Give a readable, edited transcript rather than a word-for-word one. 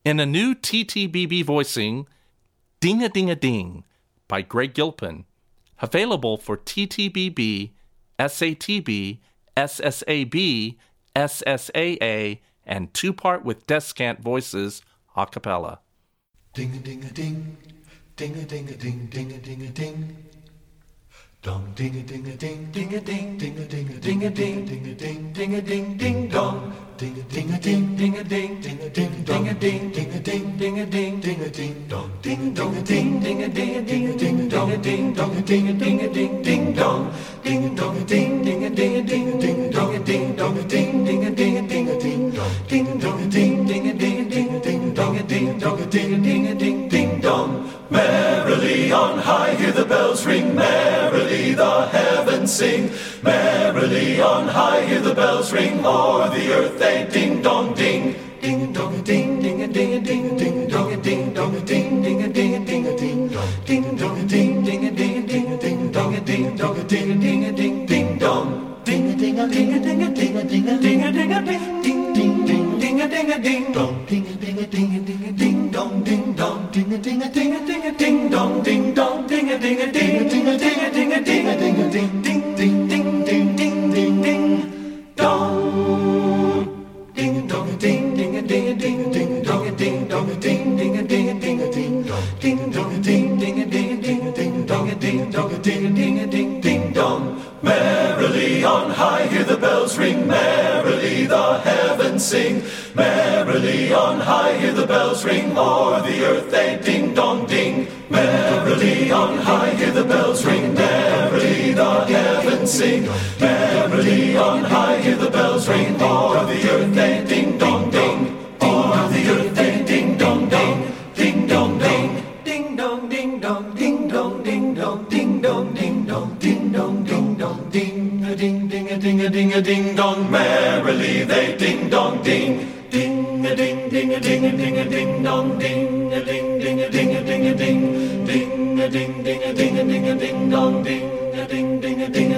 In a new TTBB voicing, Ding-a-Ding-a-Ding by Greg Gilpin, available for TTBB, SATB, SSAB, SSAA, and two-part with Descant voices a cappella. Ding-a-ding-a-ding, ding-a-ding-a-ding, ding-a-ding-a-ding. Dong ding-a-ding-a-ding, ding-a-ding, ding-a-ding-a-ding, ding-a-ding, ding-a-ding, ding-dong. Ding-a-ding-a-ding, ding-a-ding, ding-a-ding, ding-a-ding, ding-a-ding, ding-a-ding, ding-a-ding, dong. Ding-a-ding-a-ding, ding-a-ding-a-ding, ding-a-ding, dong-a-ding, ding-a-ding-ding-ding-dong. Ding-a-dong-a-ding, ding-a-ding-a-ding, ding-a-ding, dong-a-ding, ding-a-ding-a-ding-a-ding, dong. Ding-dong-a-ding, ding-a-ding-a-ding, dong-a-ding, dong-a-ding-a-ding-ding-dong. Merrily on high, hear the bells ring, merrily the heavens sing. Merrily on high, hear the bells ring, o'er the earth they ding-dong-ding. Ding-dong-a-ding, ding-a-ding-a-ding, ding-dong-a-ding, dong-a-ding, ding-a-ding-a-ding-a-ding, dong. Ding-dong-a-ding, ding-a-ding-a-ding, dong-a-ding, dong-a-ding-a-ding-a-ding-dong. Ding-a-ding-a-ding-a-ding-a-ding-a-ding-a-ding, ding-ding-ding-ding-a-ding-a-ding, dong. Ding-a-ding-a-ding-a-ding-a-ding-dong, ding-dong. Ding-a-ding-a-ding-a-ding-a-ding-dong, ding-dong. Ding-a-ding-a-ding-a-ding-a-ding-a-ding-a-ding, ding-ding-ding-ding-ding-ding-dong. Ding-dong-a-ding, ding-a-ding-a-ding-a-ding, dong-a-ding, dong-a-ding-ding-a-ding-a-ding-a-ding, dong. Ding-dong-a-ding, ding-a-ding-a-ding-a-ding, dong-a-ding, dong-a-ding-a-ding-a-ding-ding-dong. Merrily on high, hear the bells ring, merrily the heavens sing. Merrily on high, hear the bells ring, o'er the earth they ding-dong-ding. Merrily on high, hear the bells ring, merrily the heavens sing. Merrily on high, hear the bells ring, o'er the earth they ding-dong-ding. O'er the earth they ding-dong-ding, ding-dong-ding, ding-dong-ding-dong, ding-dong-ding-dong, ding-dong-ding-dong, ding-dong-ding-dong, ding-a-ding-ding-a-ding-a-ding-dong. Merrily they ding-dong-ding. Ding-a-ding-ding-a-ding-a-ding-a-ding-dong, ding-a-ding-ding-a-ding-a-ding-a-ding, ding-a-ding-ding-a-ding-a-ding-a-ding-dong, ding-a-ding-ding-a-ding-a-ding.